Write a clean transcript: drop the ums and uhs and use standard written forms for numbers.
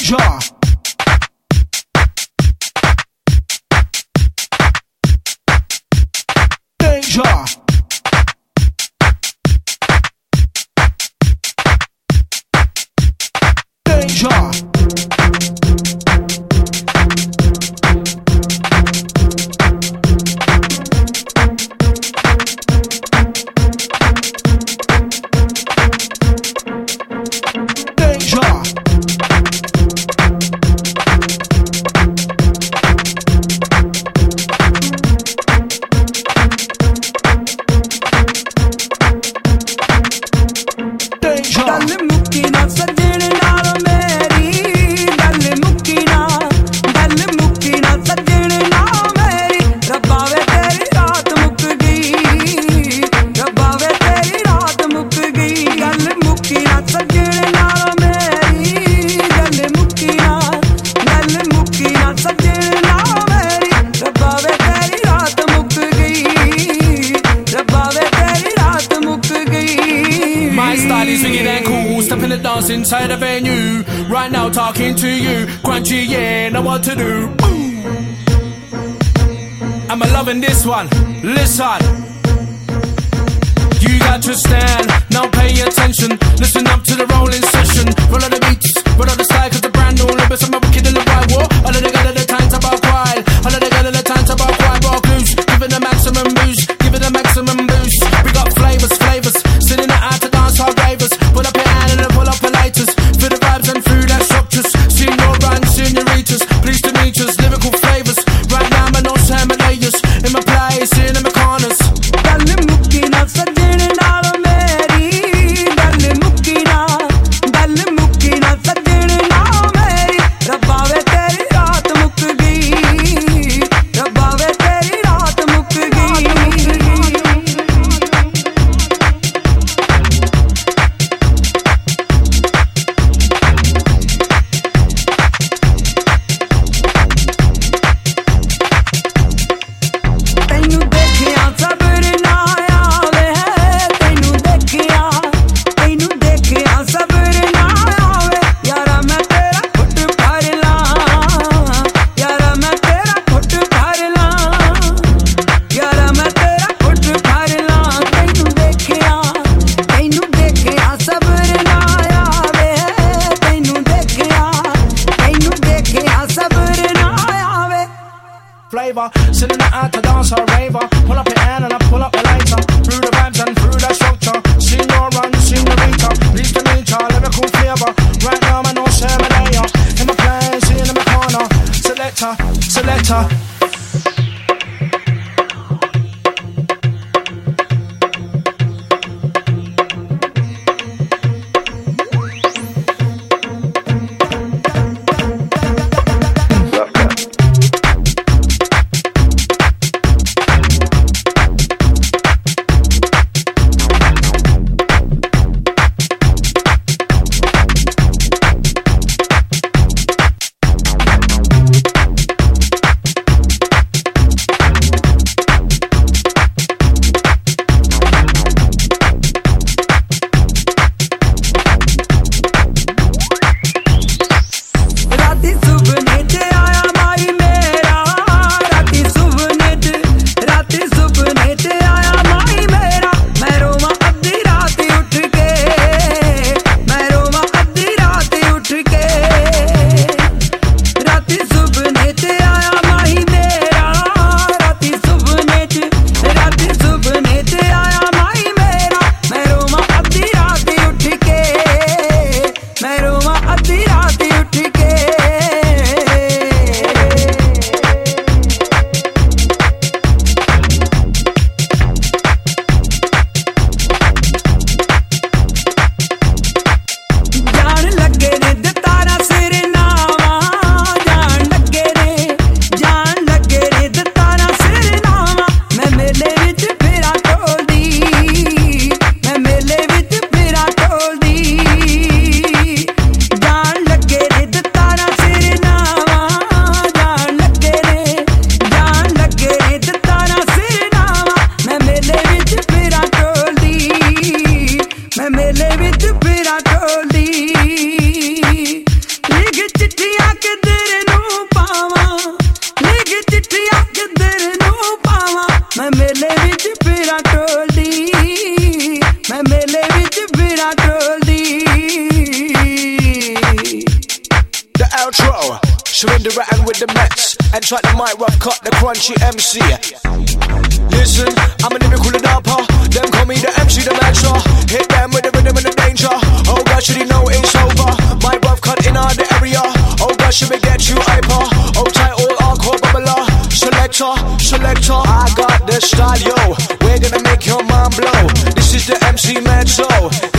Inside the venue, right now talking to you. Crunchy, yeah, know what to do. I'm loving this one, listen. You got to stand, now pay attention. Listen up to the rolling session. Roll of the beats, roll of the style, cause the brand new limbus. I'm a wicked in the right war. All of the got the time to buck wild. All of the got the time to buck wild. Rock loose, give it the maximum boost. Give it the maximum boost. We got flavors, sitting out to dance our ravers. Pull up your hand and then pull up your lighters. For the vibes and through that structures. Senior and senioritas, pleased to meet us. Lyrical flavors, right now I'm no Himalayas. In my place, in my corners. Sitting out to dance or raver. Pull up your hand and I pull up your lighter. Through the vibes and through the structure. Senior and senorita, pleased to meet ya, lyrical flavor. Right now I'm no Himalaya. In my place, in my corner. Selector. surrender and with the Mets. And try the mic rough cut the crunchy MC. Listen, I'm a lyrical adapter. Them call me the MC, the mantra. Hit them with the rhythm and the danger. Oh God, should he know it's over? My rough cut in the area. Oh God, should we get you hyper? Oh tight all hardcore bubbler. Selector, I got the style, yo. We're gonna make your mind blow. This is the MC Man Show.